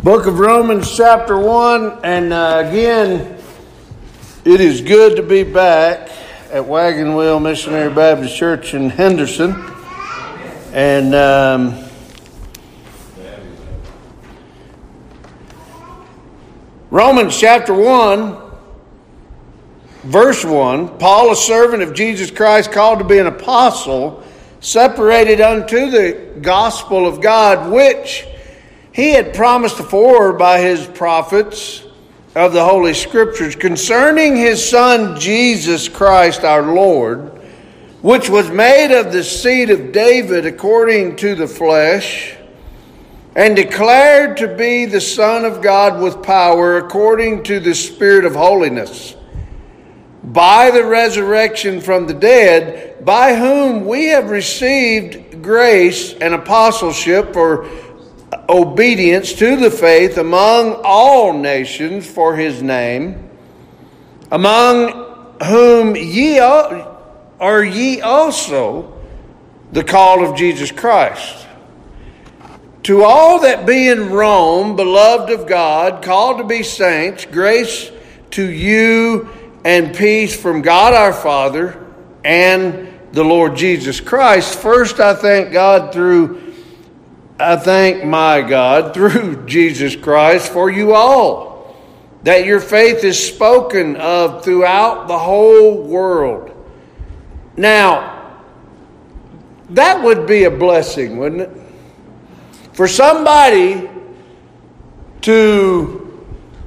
Book of Romans chapter 1, and again, it is good to be back at Wagon Wheel Missionary Baptist Church in Henderson. And Romans chapter 1, verse 1, Paul, a servant of Jesus Christ, called to be an apostle, separated unto the gospel of God, which he had promised afore by his prophets of the Holy Scriptures concerning his Son Jesus Christ our Lord, which was made of the seed of David according to the flesh, and declared to be the Son of God with power according to the Spirit of holiness, by the resurrection from the dead, by whom we have received grace and apostleship for obedience to the faith among all nations for his name, among whom ye also the called of Jesus Christ. To all that be in Rome, beloved of God, called to be saints, grace to you and peace from God our Father and the Lord Jesus Christ. First, I thank my God through Jesus Christ for you all, that your faith is spoken of throughout the whole world. Now, that would be a blessing, wouldn't it? For somebody to,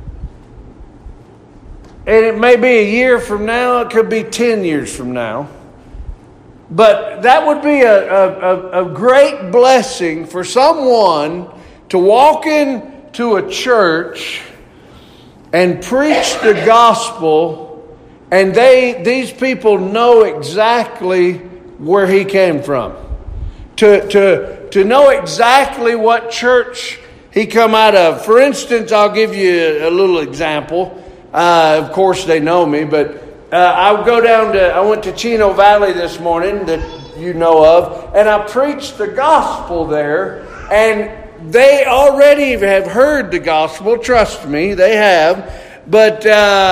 and it may be a year from now, it could be 10 years from now, but that would be a great blessing for someone to walk into a church and preach the gospel, and these people know exactly where he came from. To know exactly what church he come out of. For instance, I'll give you a little example. Of course, they know me, but I went to Chino Valley this morning that you know of, and I preached the gospel there, and they already have heard the gospel. Trust me, they have. But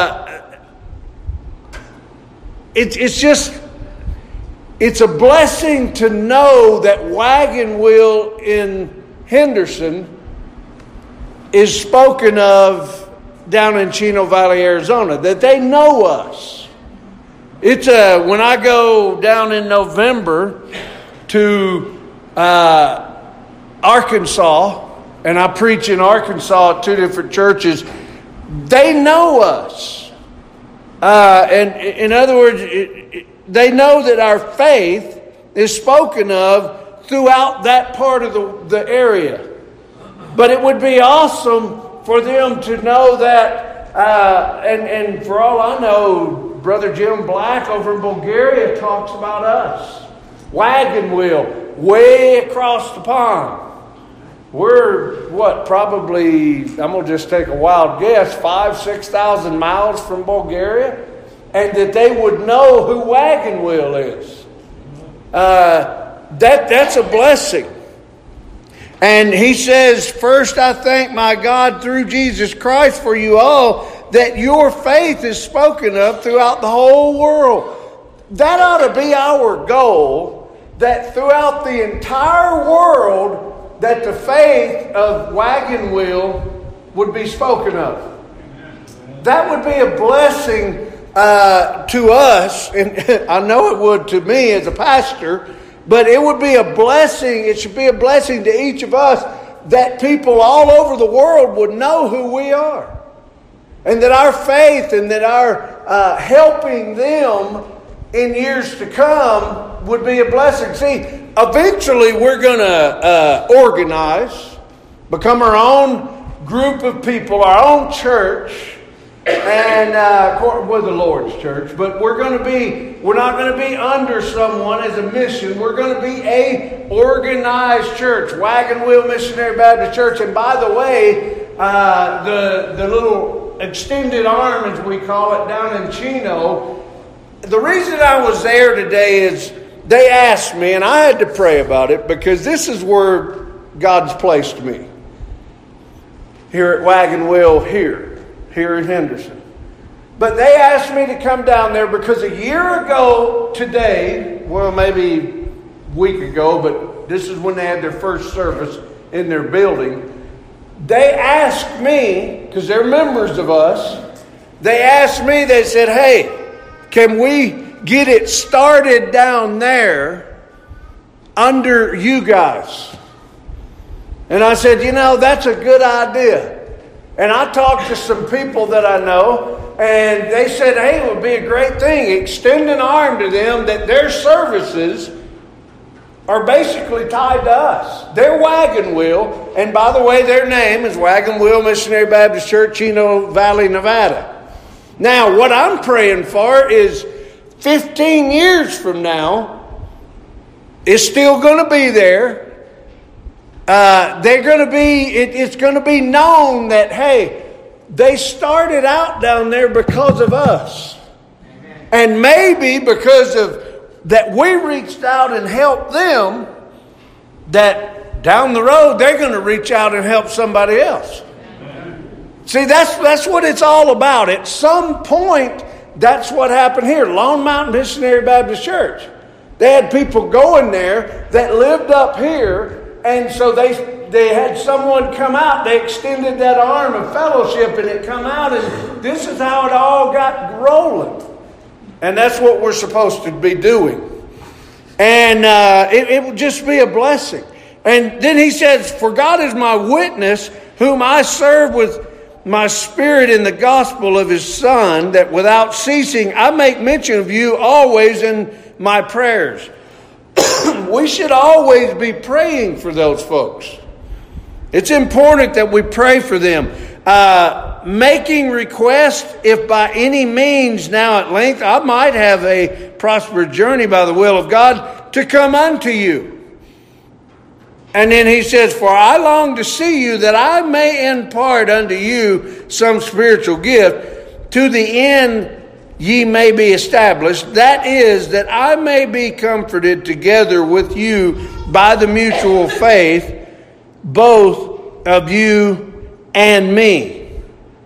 it's a blessing to know that Wagon Wheel in Henderson is spoken of down in Chino Valley, Arizona, that they know us. It's when I go down in November to Arkansas, and I preach in Arkansas at 2 different churches, they know us. And in other words, they know that our faith is spoken of throughout that part of the area. But it would be awesome for them to know that, and for all I know, Brother Jim Black over in Bulgaria talks about us. Wagon Wheel, way across the pond. We're, probably, I'm going to just take a wild guess, 5,000-6,000 miles from Bulgaria. And that they would know who Wagon Wheel is. That's a blessing. And he says, first I thank my God through Jesus Christ for you all, that your faith is spoken of throughout the whole world. That ought to be our goal, that throughout the entire world, that the faith of Wagon Wheel would be spoken of. That would be a blessing to us, and I know it would to me as a pastor, but it would be a blessing, it should be a blessing to each of us that people all over the world would know who we are. And that our faith and that our helping them in years to come would be a blessing. See, eventually we're going to organize, become our own group of people, our own church, and with the Lord's church, but we're not going to be under someone as a mission. We're going to be a organized church, Wagon Wheel Missionary Baptist Church. And by the way, the little extended arm, as we call it, down in Chino, the reason I was there today is they asked me, and I had to pray about it, because this is where God's placed me. here at Wagon Wheel here in Henderson. But they asked me to come down there because a year ago today, well, maybe a week ago, but this is when they had their first service in their building. They asked me, because they're members of us, they asked me, they said, hey, can we get it started down there under you guys? And I said, that's a good idea. And I talked to some people that I know, and they said, hey, it would be a great thing. Extend an arm to them that their services are basically tied to us. They're Wagon Wheel, and by the way, their name is Wagon Wheel Missionary Baptist Church, Chino Valley, Nevada. Now, what I'm praying for is 15 years from now, it's still going to be there. It's going to be known that, hey, they started out down there because of us. And maybe because of that we reached out and helped them, that down the road they're going to reach out and help somebody else. See, that's what it's all about. At some point, that's what happened here. Lone Mountain Missionary Baptist Church. They had people going there that lived up here. And so they had someone come out. They extended that arm of fellowship, and it come out. And this is how it all got rolling. And that's what we're supposed to be doing. And it would just be a blessing. And then he says, for God is my witness, whom I serve with my spirit in the gospel of his Son, that without ceasing I make mention of you always in my prayers. We should always be praying for those folks. It's important that we pray for them. Making request, if by any means now at length I might have a prosperous journey by the will of God to come unto you. And then he says, for I long to see you, that I may impart unto you some spiritual gift, to the end ye may be established. That is, that I may be comforted together with you by the mutual faith, both of you and me.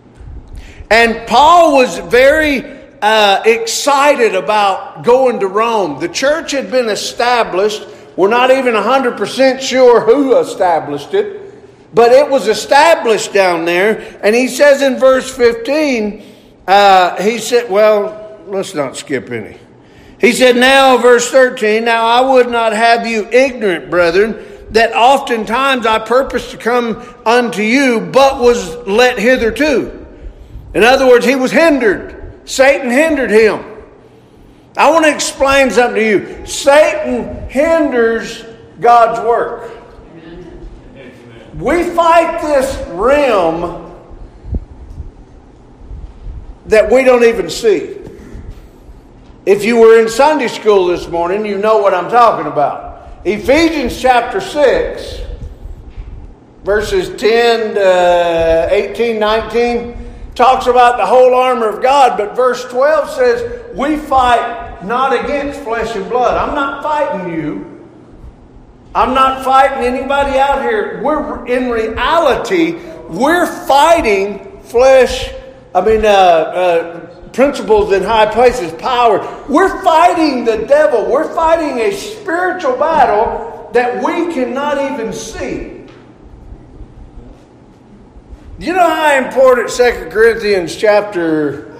And Paul was very excited about going to Rome. The church had been established. We're not even 100% sure who established it, but it was established down there. And he says in verse 15, he said, well, let's not skip any. He said, now, verse 13, now I would not have you ignorant, brethren, that oftentimes I purposed to come unto you, but was let hitherto. In other words, he was hindered. Satan hindered him. I want to explain something to you. Satan hinders God's work. Amen. We fight this realm that we don't even see. If you were in Sunday school this morning, you know what I'm talking about. Ephesians chapter 6, verses 10 to 18, 19, talks about the whole armor of God, but verse 12 says, we fight not against flesh and blood. I'm not fighting you. I'm not fighting anybody out here. In reality, we're fighting principles in high places, power. We're fighting the devil. We're fighting a spiritual battle that we cannot even see. You know how important 2 Corinthians chapter,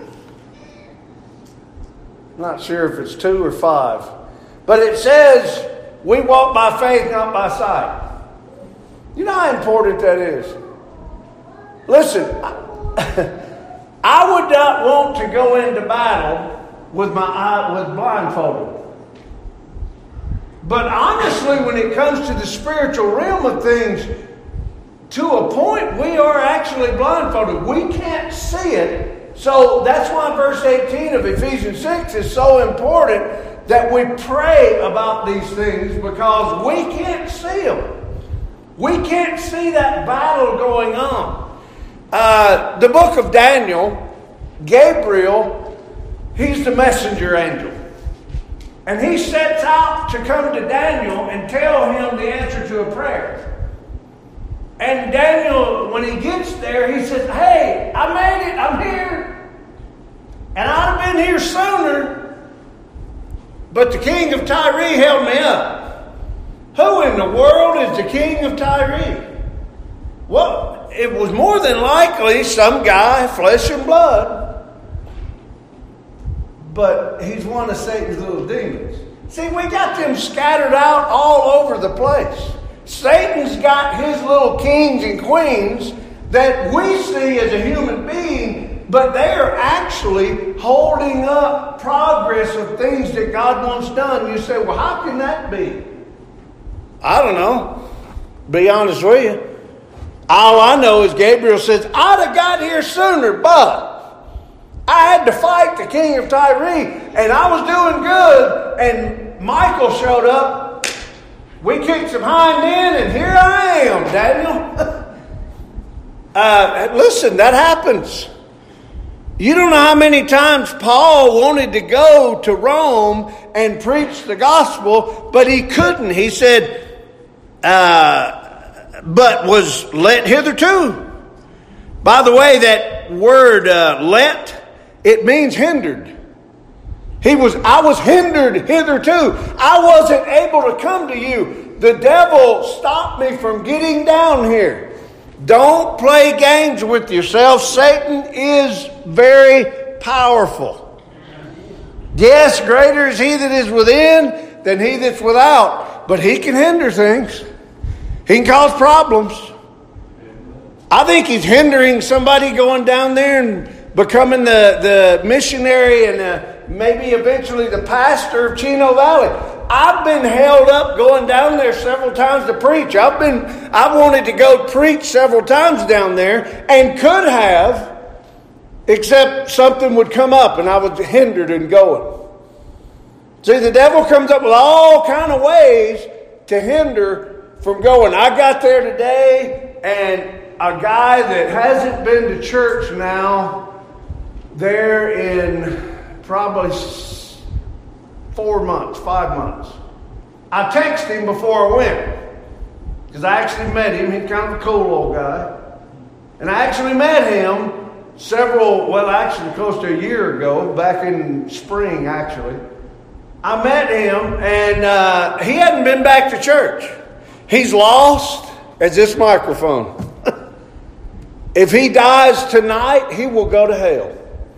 I'm not sure if it's 2 or 5, but it says, we walk by faith, not by sight. You know how important that is? Listen, I would not want to go into battle with blindfolded. But honestly, when it comes to the spiritual realm of things, to a point, we are actually blindfolded. We can't see it. So that's why verse 18 of Ephesians 6 is so important, that we pray about these things, because we can't see them. We can't see that battle going on. The book of Daniel, Gabriel, he's the messenger angel. And he sets out to come to Daniel and tell him the answer to a prayer. And Daniel, when he gets there, says, hey, I made it, I'm here. And I'd have been here sooner, but the king of Tyre held me up. Who in the world is the king of Tyre? Well, it was more than likely some guy, flesh and blood. But he's one of Satan's little demons. See, we got them scattered out all over the place. Satan's got his little kings and queens that we see as a human being, but they are actually holding up progress of things that God wants done. You say, well, how can that be? I don't know. Be honest with you. All I know is Gabriel says, I'd have got here sooner, but I had to fight the king of Tyre, and I was doing good, and Michael showed up. We kicked some hind end, and here I am, Daniel. Listen, that happens. You don't know how many times Paul wanted to go to Rome and preach the gospel, but he couldn't. He said, but was let hitherto. By the way, that word let, it means hindered. I was hindered hitherto. I wasn't able to come to you. The devil stopped me from getting down here. Don't play games with yourself. Satan is very powerful. Yes, greater is he that is within than he that's without. But he can hinder things. He can cause problems. I think he's hindering somebody going down there and becoming the missionary and maybe eventually the pastor of Chino Valley. I've been held up going down there several times to preach. I wanted to go preach several times down there and could have, except something would come up and I was hindered in going. See, the devil comes up with all kind of ways to hinder from going. I got there today, and a guy that hasn't been to church now, there in probably 4 months, 5 months. I texted him before I went, because I actually met him. He's kind of a cool old guy. And I actually met him close to a year ago, back in spring, actually. I met him, and he hadn't been back to church. He's lost as this microphone. If he dies tonight, he will go to hell.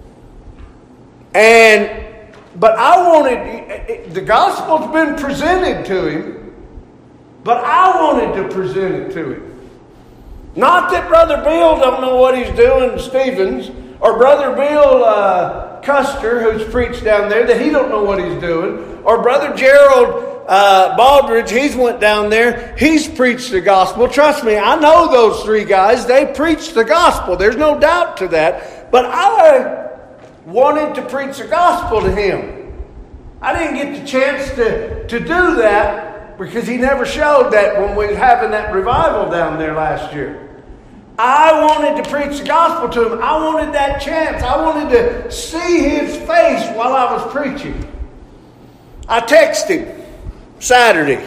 But I wanted, the gospel's been presented to him, but I wanted to present it to him. Not that Brother Bill don't know what he's doing, Stevens, or Brother Bill Custer, who's preached down there, that he don't know what he's doing, or Brother Gerald Baldridge, he's went down there, he's preached the gospel. Trust me, I know those three guys, they preach the gospel. There's no doubt to that. But I wanted to preach the gospel to him. I didn't get the chance to do that because he never showed that when we were having that revival down there last year. I wanted to preach the gospel to him. I wanted that chance. I wanted to see his face while I was preaching. I texted him Saturday.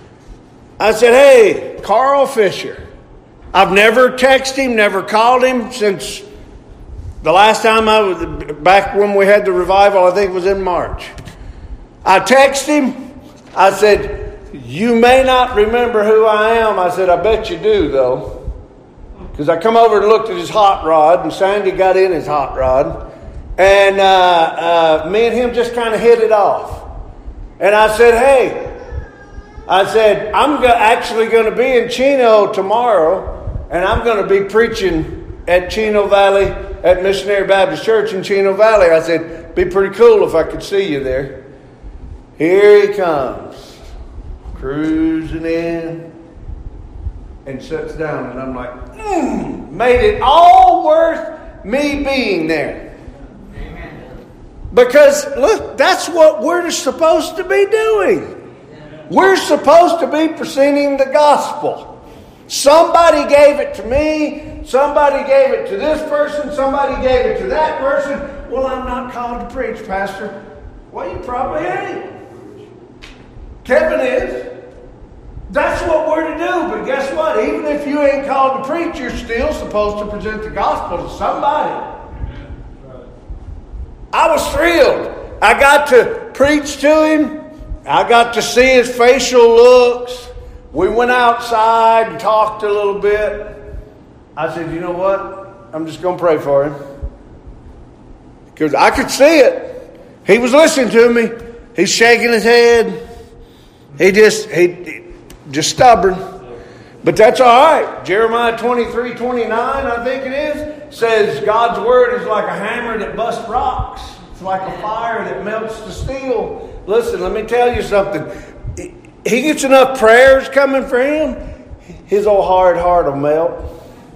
I said, hey, Carl Fisher. I've never texted him, never called him since the last time I was back when we had the revival. I think it was in March. I texted him. I said, you may not remember who I am. I said, I bet you do, though. Because I come over and looked at his hot rod, and Sandy got in his hot rod. And me and him just kind of hit it off. And I said, hey, I'm actually going to be in Chino tomorrow, and I'm going to be preaching at Chino Valley, at Missionary Baptist Church in Chino Valley. I said, be pretty cool if I could see you there. Here he comes, cruising in, and sits down, and I'm like, made it all worth me being there. Amen. Because, look, that's what we're supposed to be doing. We're supposed to be presenting the gospel. Somebody gave it to me. Somebody gave it to this person. Somebody gave it to that person. Well, I'm not called to preach, Pastor. Well, you probably ain't. Kevin is. That's what we're to do. But guess what? Even if you ain't called to preach, you're still supposed to present the gospel to somebody. I was thrilled. I got to preach to him. I got to see his facial looks. We went outside and talked a little bit. I said, you know what? I'm just going to pray for him. Because I could see it. He was listening to me. He's shaking his head. He just stubborn. But that's all right. Jeremiah 23:29, I think it is, says God's word is like a hammer that busts rocks. It's like a fire that melts the steel. Listen, let me tell you something. He gets enough prayers coming for him, his old hard heart will melt.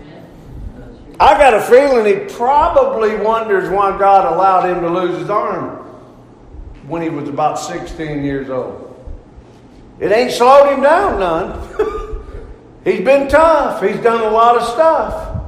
I got a feeling he probably wonders why God allowed him to lose his arm when he was about 16 years old. It ain't slowed him down none. He's been tough. He's done a lot of stuff.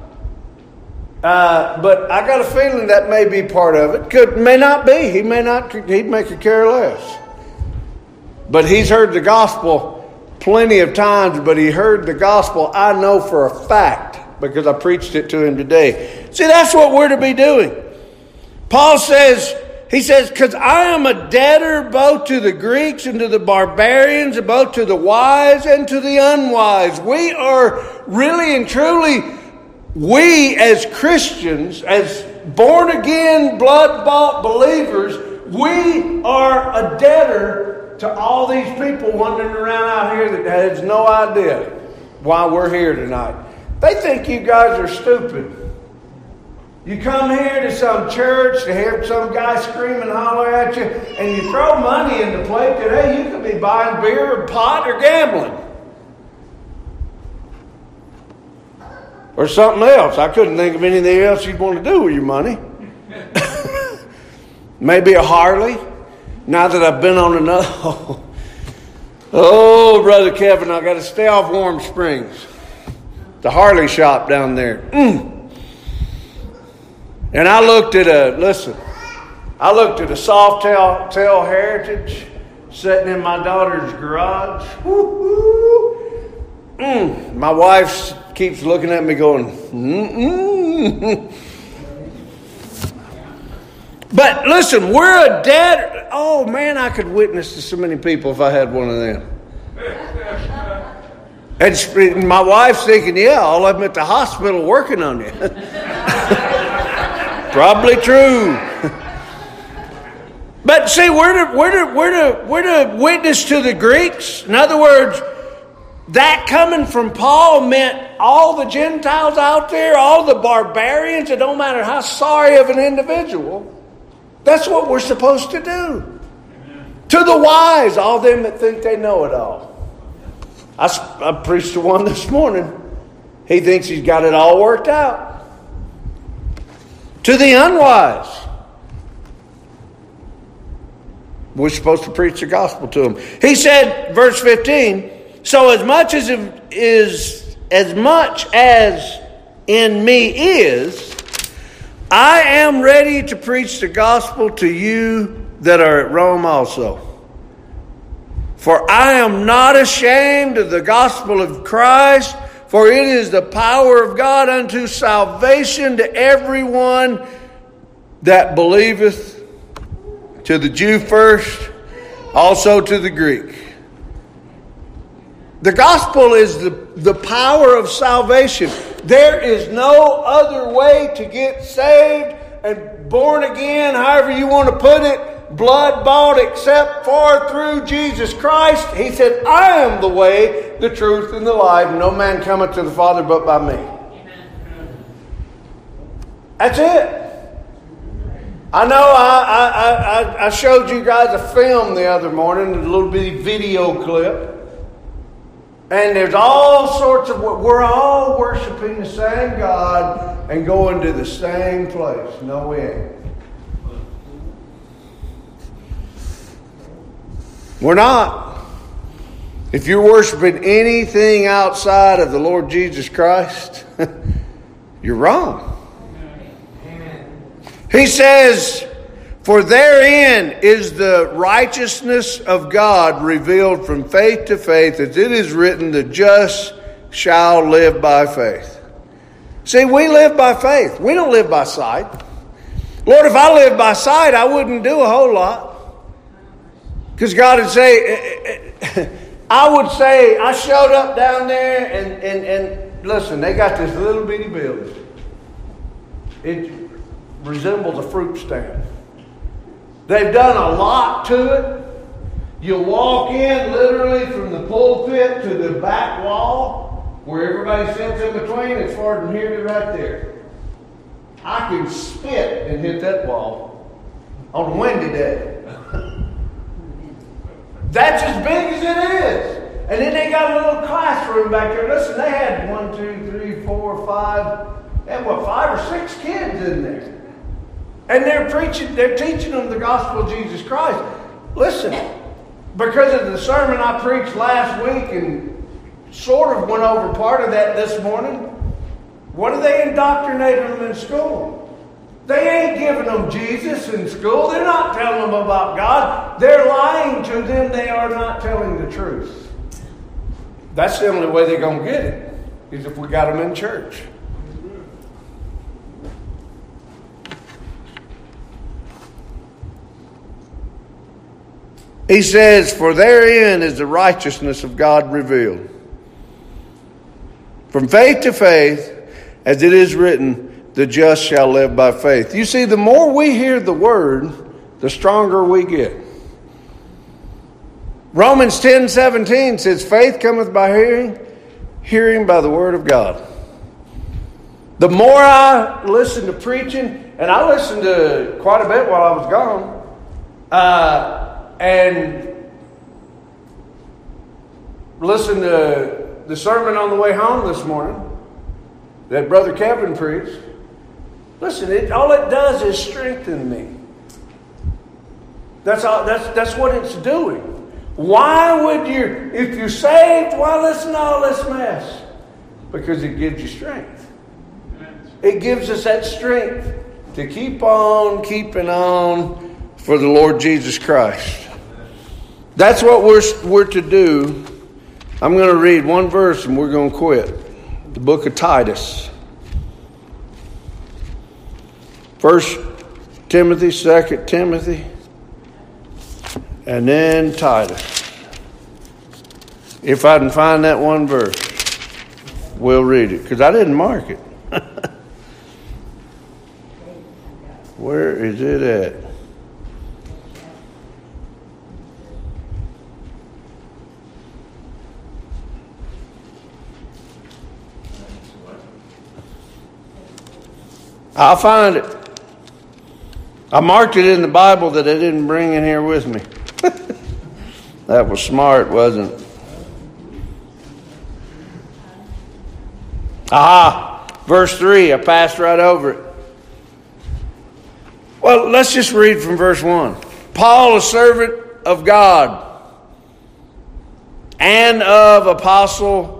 But I got a feeling that may be part of it. May not be. He'd make a care less. But he's heard the gospel plenty of times, but he heard the gospel, I know for a fact, because I preached it to him today. See, that's what we're to be doing. Paul says, he says, because I am a debtor both to the Greeks and to the barbarians, both to the wise and to the unwise. We are really and truly, we as Christians, as born-again, blood-bought believers, we are a debtor to all these people wandering around out here that has no idea why we're here tonight. They think you guys are stupid. You come here to some church to hear some guy scream and holler at you, and you throw money in the plate that, hey, you could be buying beer or pot or gambling. Or something else. I couldn't think of anything else you'd want to do with your money. Maybe a Harley. Now that I've been on another... Oh, Brother Kevin, I got to stay off Warm Springs. The Harley shop down there. And I looked at a Softail Heritage sitting in my daughter's garage. My wife keeps looking at me going, But listen, we're a debtor. Oh man, I could witness to so many people if I had one of them. And my wife's thinking, yeah, all of them at the hospital working on you. Probably true. But see, we're to witness to the Greeks. In other words, that coming from Paul meant all the Gentiles out there, all the barbarians. It don't matter how sorry of an individual. That's what we're supposed to do. Amen. To the wise, all them that think they know it all. I preached to one this morning. He thinks he's got it all worked out. To the unwise, we're supposed to preach the gospel to them. He said, verse 15, so as much as in me is, I am ready to preach the gospel to you that are at Rome also. For I am not ashamed of the gospel of Christ, for it is the power of God unto salvation to everyone that believeth, to the Jew first, also to the Greek. The gospel is the power of salvation. There is no other way to get saved and born again, however you want to put it, blood bought except for through Jesus Christ. He said, I am the way, the truth, and the life. No man cometh to the Father but by me. That's it. I know I showed you guys a film the other morning, a little bitty video clip. And there's all sorts of... We're all worshiping the same God and going to the same place. No, we ain't. We're not. If you're worshiping anything outside of the Lord Jesus Christ, you're wrong. He says, For therein is the righteousness of God revealed from faith to faith, as it is written, the just shall live by faith. See, we live by faith. We don't live by sight. Lord, if I lived by sight, I wouldn't do a whole lot. Because God would say, I would say, I showed up down there and listen, they got this little bitty building. It resembles a fruit stand. They've done a lot to it. You walk in literally from the pulpit to the back wall where everybody sits in between. It's far from here to right there. I can spit and hit that wall on a windy day. That's as big as it is. And then they got a little classroom back there. Listen, they had 1, 2, 3, 4, 5. They had 5 or 6 kids in there. And they're teaching them the gospel of Jesus Christ. Listen, because of the sermon I preached last week and sort of went over part of that this morning, what are they indoctrinating them in school? They ain't giving them Jesus in school. They're not telling them about God. They're lying to them. They are not telling the truth. That's the only way they're going to get it, is if we got them in church. He says, for therein is the righteousness of God revealed. From faith to faith, as it is written, the just shall live by faith. You see, the more we hear the word, the stronger we get. Romans 10:17 says, faith cometh by hearing, hearing by the word of God. The more I listen to preaching, and I listened to quite a bit while I was gone, and listen to the sermon on the way home this morning that Brother Kevin preached. Listen, all it does is strengthen me. That's what it's doing. Why would you, if you're saved, why listen to all this mess? Because it gives you strength. It gives us that strength to keep on keeping on for the Lord Jesus Christ. That's what we're to do. I'm going to read one verse and we're going to quit. The book of Titus. 1 Timothy, 2 Timothy, and then Titus. If I can find that one verse, we'll read it. Because I didn't mark it. Where is it at? I'll find it. I marked it in the Bible that I didn't bring in here with me. That was smart, wasn't it? Aha! Verse 3, I passed right over it. Well, let's just read from verse 1. Paul, a servant of God and of apostle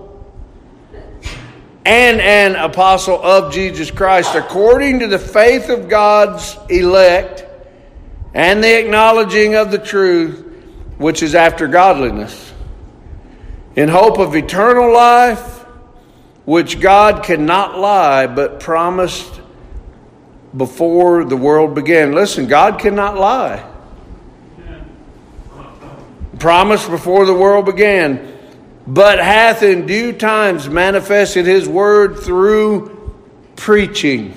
and an apostle of Jesus Christ, according to the faith of God's elect and the acknowledging of the truth, which is after godliness, in hope of eternal life, which God cannot lie, but promised before the world began. Listen, God cannot lie. Promised before the world began, but hath in due times manifested his word through preaching,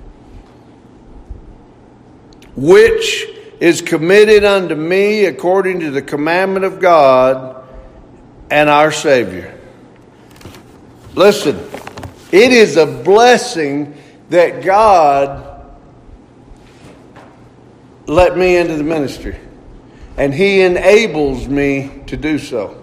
which is committed unto me according to the commandment of God and our Savior. Listen, it is a blessing that God let me into the ministry, and He enables me to do so.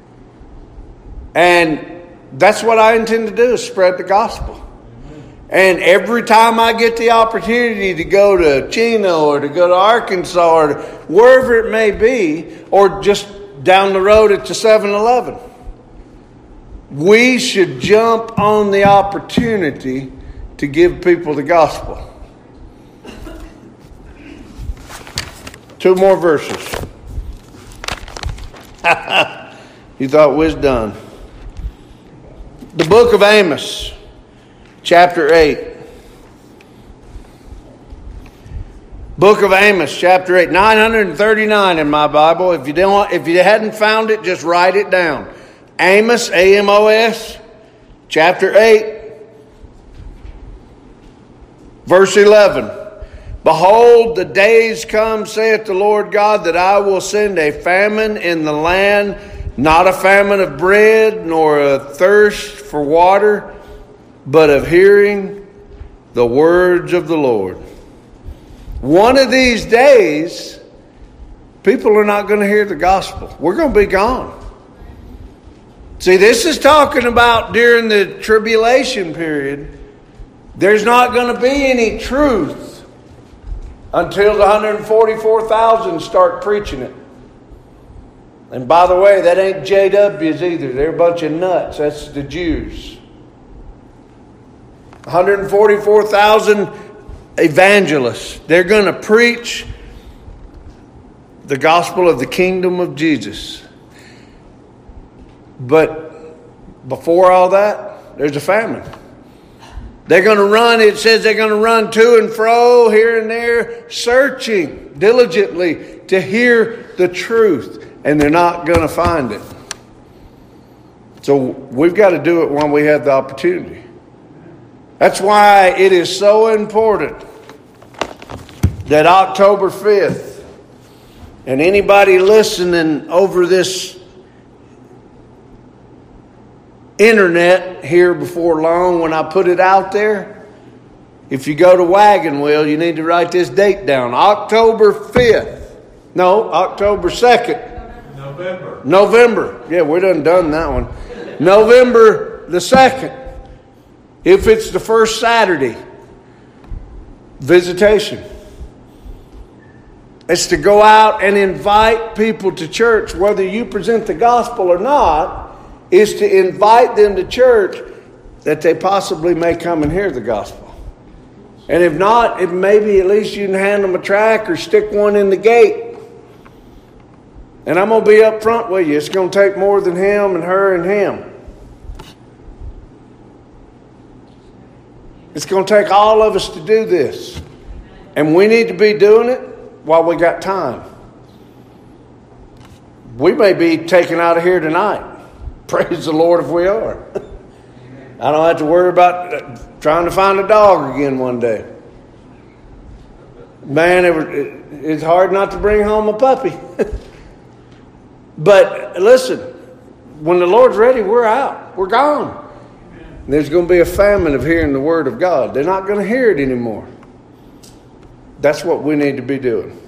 And that's what I intend to do, is spread the gospel. And every time I get the opportunity to go to Chino or to go to Arkansas or wherever it may be, or just down the road at the 7-Eleven, we should jump on the opportunity to give people the gospel. 2 more verses. You thought we was done. The book of Amos, chapter 8. Book of Amos, chapter 8. 939 in my Bible. If you hadn't found it, just write it down. Amos, A-M-O-S, chapter 8, verse 11. Behold, the days come, saith the Lord God, that I will send a famine in the land, not a famine of bread, nor a thirst for water, but of hearing the words of the Lord. One of these days, people are not going to hear the gospel. We're going to be gone. See, this is talking about during the tribulation period. There's not going to be any truth until the 144,000 start preaching it. And by the way, that ain't JWs either. They're a bunch of nuts. That's the Jews. 144,000 evangelists. They're going to preach the gospel of the kingdom of Jesus. But before all that, there's a famine. They're going to run, it says they're going to run to and fro, here and there, searching diligently to hear the truth. And they're not going to find it. So we've got to do it when we have the opportunity. That's why it is so important that October 5th, and anybody listening over this internet here before long, when I put it out there, if you go to Wagon Wheel, you need to write this date down. October 5th. No, October 2nd. November. Yeah, we done that one. November the 2nd. If it's the first Saturday. Visitation. It's to go out and invite people to church. Whether you present the gospel or not, is to invite them to church that they possibly may come and hear the gospel. And if not, it maybe at least you can hand them a tract or stick one in the gate. And I'm going to be up front with you. It's going to take more than him and her and him. It's going to take all of us to do this. And we need to be doing it while we got time. We may be taken out of here tonight. Praise the Lord if we are. I don't have to worry about trying to find a dog again one day. Man, it's hard not to bring home a puppy. But listen, when the Lord's ready, we're out. We're gone. There's going to be a famine of hearing the word of God. They're not going to hear it anymore. That's what we need to be doing.